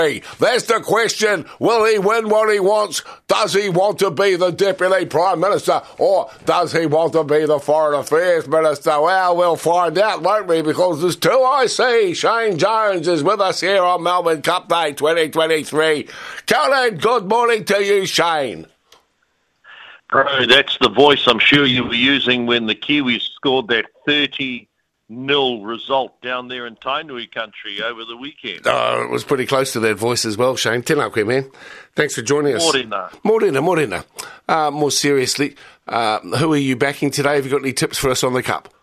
That's the question. Will he win what he wants? Does he want to be the Deputy Prime Minister, or does he want to be the Foreign Affairs Minister? Well, we'll find out, won't we? Because there's two I see. Shane Jones is with us here on Melbourne Cup Day 2023. Colin, good morning to you, Shane. Bro, that's the voice I'm sure you were using when the Kiwis scored that 30-0 result down there in Tainui country over the weekend. Oh, it was pretty close to that voice as well, Shane. Tēnā koe, man. Thanks for joining us. Morena. More seriously, who are you backing today? Have you got any tips for us on the Cup?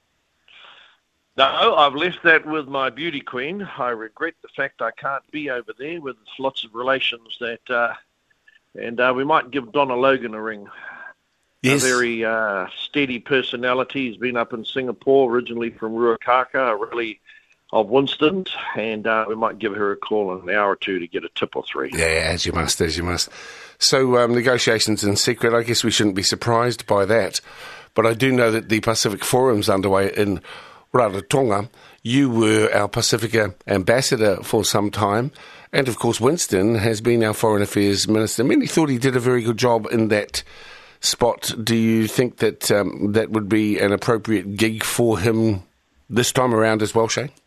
No, I've left that with my beauty queen. I regret the fact I can't be over there with lots of relations that... And we might give Donna Logan a ring. Yes. A very steady personality. He's been up in Singapore, originally from Ruakaka, a rally of Winston's, and we might give her a call in an hour or two to get a tip or three. Yeah, as you must. So negotiations in secret, I guess we shouldn't be surprised by that. But I do know that the Pacific Forum's underway in Rarotonga. You were our Pacifica ambassador for some time. And, of course, Winston has been our Foreign Affairs Minister. Many thought he did a very good job in that spot. Do you think that that would be an appropriate gig for him this time around as well, Shane?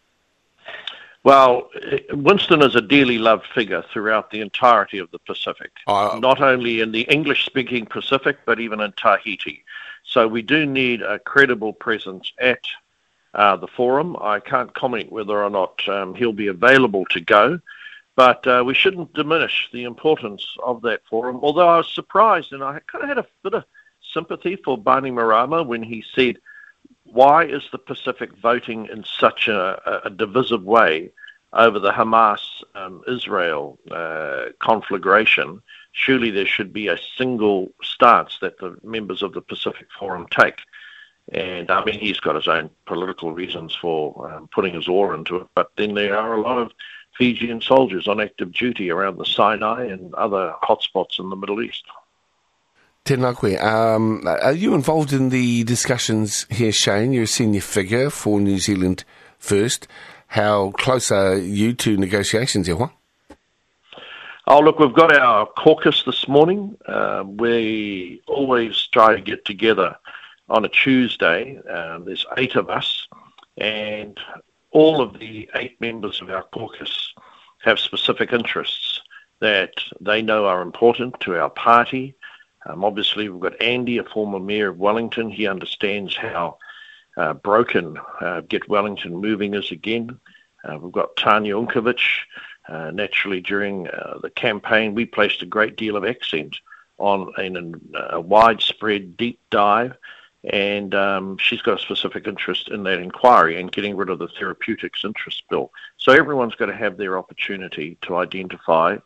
Well, Winston is a dearly loved figure throughout the entirety of the Pacific, not only in the English-speaking Pacific, but even in Tahiti. So we do need a credible presence at the forum. I can't comment whether or not he'll be available to go, but we shouldn't diminish the importance of that forum. Although I was surprised, and I kind of had a bit of sympathy for Bainimarama when he said, why is the Pacific voting in such a divisive way over the Hamas-Israel conflagration? Surely there should be a single stance that the members of the Pacific Forum take. And, I mean, he's got his own political reasons for putting his oar into it, but then there are a lot of Fijian soldiers on active duty around the Sinai and other hotspots in the Middle East. Tēnā koe. Are you involved in the discussions here, Shane? You're a senior figure for New Zealand First. How close are you to negotiations, Ewa? Oh, look, we've got our caucus this morning. We always try to get together on a Tuesday. There's 8 of us, and all of the 8 members of our caucus have specific interests that they know are important to our party. Obviously, we've got Andy, a former mayor of Wellington. He understands how broken Get Wellington Moving is again. We've got Tanya Unkovic. Naturally, during the campaign, we placed a great deal of accent on a widespread deep dive, and she's got a specific interest in that inquiry and getting rid of the therapeutics interest bill. So everyone's got to have their opportunity to identify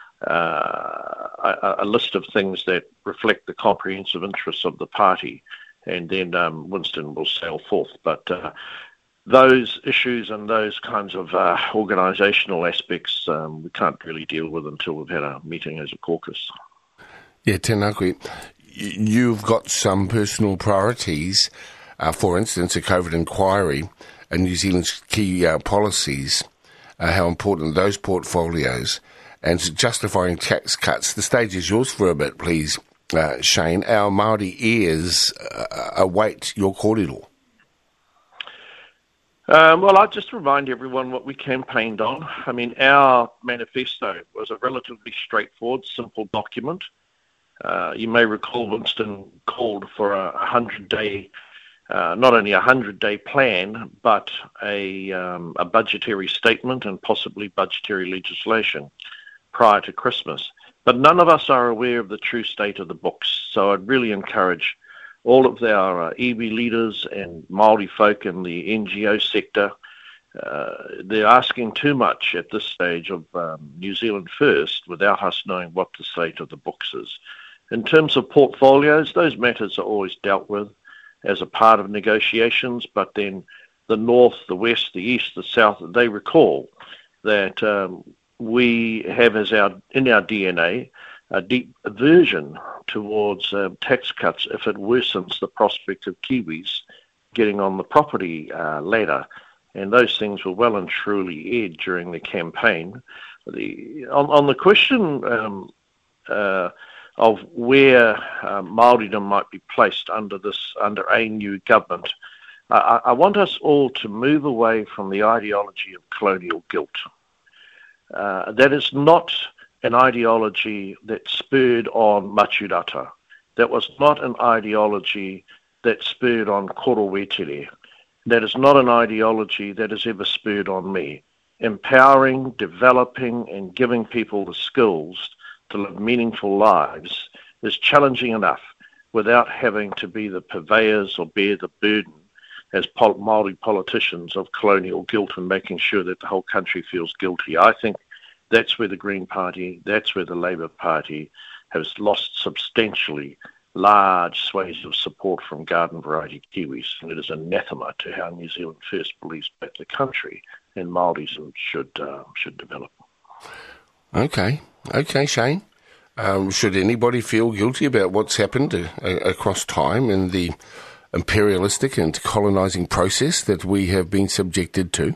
a list of things that reflect the comprehensive interests of the party, and then Winston will sail forth. But those issues and those kinds of organisational aspects we can't really deal with until we've had a meeting as a caucus. Yeah, tēnā koe. You've got some personal priorities, for instance, a COVID inquiry and New Zealand's key policies, how important those portfolios, and justifying tax cuts. The stage is yours for a bit, please, Shane. Our Māori ears await your kōrero. Well, I'll just remind everyone what we campaigned on. I mean, our manifesto was a relatively straightforward, simple document. You may recall Winston called for a 100-day, not only a 100-day plan, but a budgetary statement and possibly budgetary legislation prior to Christmas. But none of us are aware of the true state of the books. So I'd really encourage all of our iwi leaders and Māori folk in the NGO sector. They're asking too much at this stage of New Zealand First without us knowing what the state of the books is. In terms of portfolios, those matters are always dealt with as a part of negotiations, but then the North, the West, the East, the South, they recall that we have in our DNA a deep aversion towards tax cuts if it worsens the prospect of Kiwis getting on the property ladder. And those things were well and truly aired during the campaign. On the question of where Māoridom might be placed under a new government, I want us all to move away from the ideology of colonial guilt. That is not an ideology that spurred on Maturata. That was not an ideology that spurred on Korowetere. That is not an ideology that has ever spurred on me. Empowering, developing, and giving people the skills to live meaningful lives is challenging enough without having to be the purveyors or bear the burden as Māori politicians of colonial guilt and making sure that the whole country feels guilty. I think that's where the Green Party, that's where the Labour Party has lost substantially large swathes of support from garden variety Kiwis, and it is anathema to how New Zealand First believes that the country and Māorism should develop. Okay, Shane. Should anybody feel guilty about what's happened across time in the imperialistic and colonising process that we have been subjected to?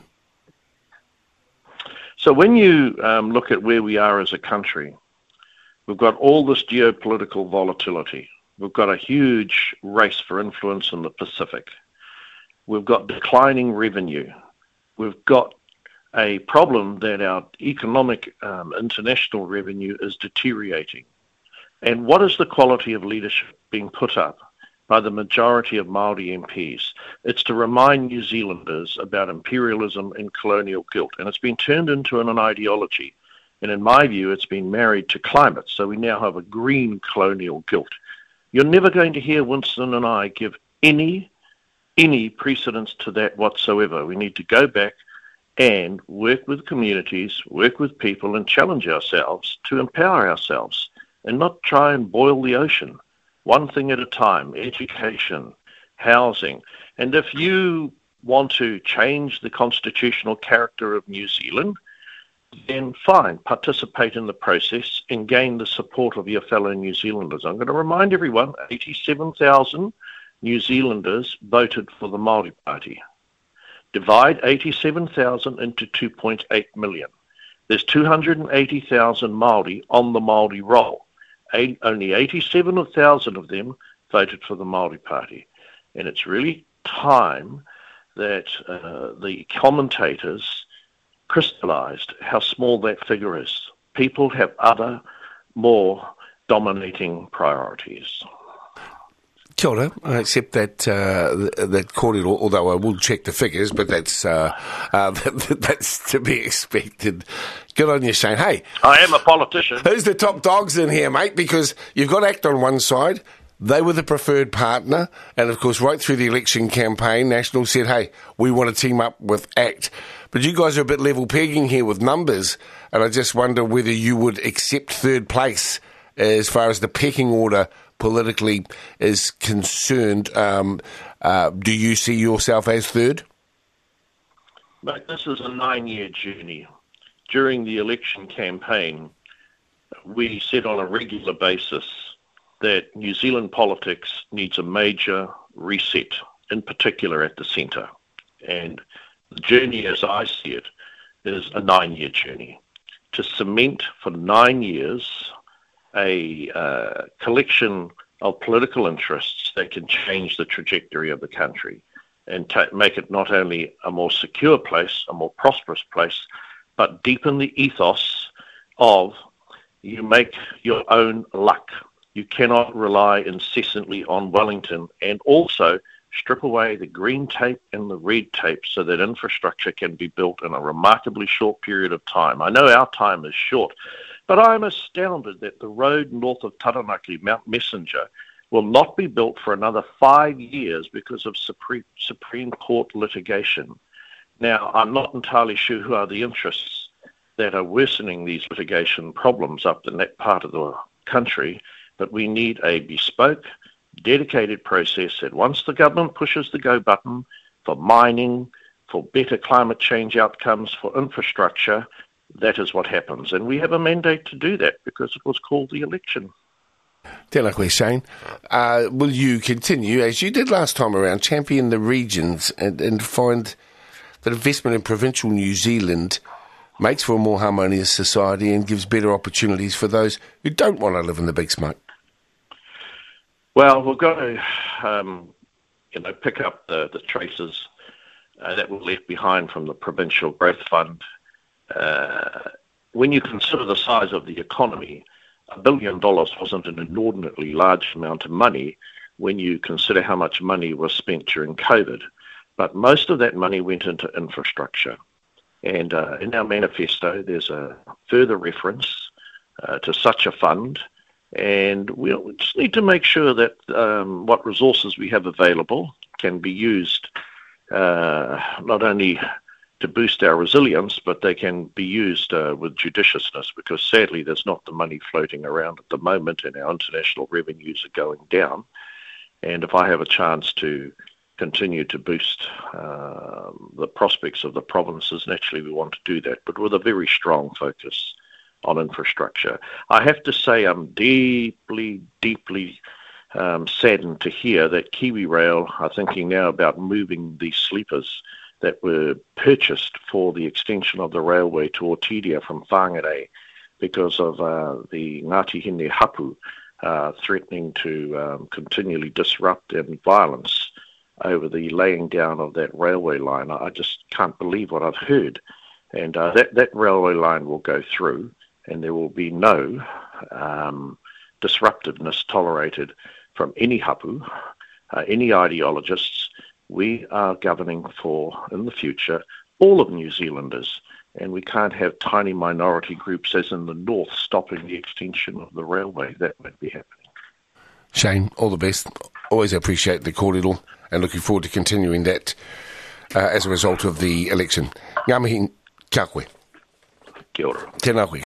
So when you look at where we are as a country, we've got all this geopolitical volatility. We've got a huge race for influence in the Pacific. We've got declining revenue. We've got a problem that our economic international revenue is deteriorating. And what is the quality of leadership being put up by the majority of Māori MPs? It's to remind New Zealanders about imperialism and colonial guilt. And it's been turned into an ideology. And in my view, it's been married to climate. So we now have a green colonial guilt. You're never going to hear Winston and I give any precedence to that whatsoever. We need to go back and work with communities, work with people, and challenge ourselves to empower ourselves and not try and boil the ocean. One thing at a time: education, housing. And if you want to change the constitutional character of New Zealand, then fine, participate in the process and gain the support of your fellow New Zealanders. I'm going to remind everyone, 87,000 New Zealanders voted for the Māori Party. Divide 87,000 into 2.8 million. There's 280,000 Māori on the Māori roll. Only 87,000 of them voted for the Māori Party. And it's really time that the commentators crystallised how small that figure is. People have other, more dominating priorities. Kia ora. I accept that cordial, although I will check the figures, but that's to be expected. Good on you, Shane. Hey, I am a politician. Who's the top dogs in here, mate? Because you've got ACT on one side. They were the preferred partner, and of course, right through the election campaign, National said, hey, we want to team up with ACT. But you guys are a bit level pegging here with numbers, and I just wonder whether you would accept third place as far as the pecking order politically is concerned. Do you see yourself as third? Mate, this is a 9-year journey. During the election campaign, we said on a regular basis that New Zealand politics needs a major reset, in particular at the centre. And the journey, as I see it, is a 9-year journey. To cement for 9 years a collection of political interests that can change the trajectory of the country and make it not only a more secure place, a more prosperous place, but deepen the ethos of you make your own luck. You cannot rely incessantly on Wellington, and also strip away the green tape and the red tape so that infrastructure can be built in a remarkably short period of time. I know our time is short, but I'm astounded that the road north of Taranaki, Mount Messenger, will not be built for another 5 years because of Supreme Court litigation. Now, I'm not entirely sure who are the interests that are worsening these litigation problems up in that part of the country, but we need a bespoke, dedicated process that once the government pushes the go button for mining, for better climate change outcomes, for infrastructure, that is what happens. And we have a mandate to do that because it was called the election. Tēnā koe, Shane. Will you continue, as you did last time around, champion the regions and find that investment in provincial New Zealand makes for a more harmonious society and gives better opportunities for those who don't want to live in the big smoke? Well, we've got to, pick up the traces that were left behind from the Provincial Growth Fund. When you consider the size of the economy, $1 billion wasn't an inordinately large amount of money when you consider how much money was spent during COVID. But most of that money went into infrastructure. And in our manifesto, there's a further reference to such a fund. And we just need to make sure that what resources we have available can be used not only to boost our resilience, but they can be used with judiciousness, because sadly there's not the money floating around at the moment and our international revenues are going down. And if I have a chance to continue to boost the prospects of the provinces, naturally we want to do that, but with a very strong focus on infrastructure. I have to say I'm deeply saddened to hear that KiwiRail are thinking now about moving the sleepers that were purchased for the extension of the railway to Otiria from Whangarei because of the Ngāti Hine Hapu threatening to continually disrupt and violence over the laying down of that railway line. I just can't believe what I've heard. And that railway line will go through, and there will be no disruptiveness tolerated from any hapu, any ideologists. We are governing for, in the future, all of New Zealanders, and we can't have tiny minority groups as in the north stopping the extension of the railway. That won't be happening. Shane, all the best. Always appreciate the kōrero and looking forward to continuing that as a result of the election. Ngā mihi, kia koe. Kia ora. Tēnā koe.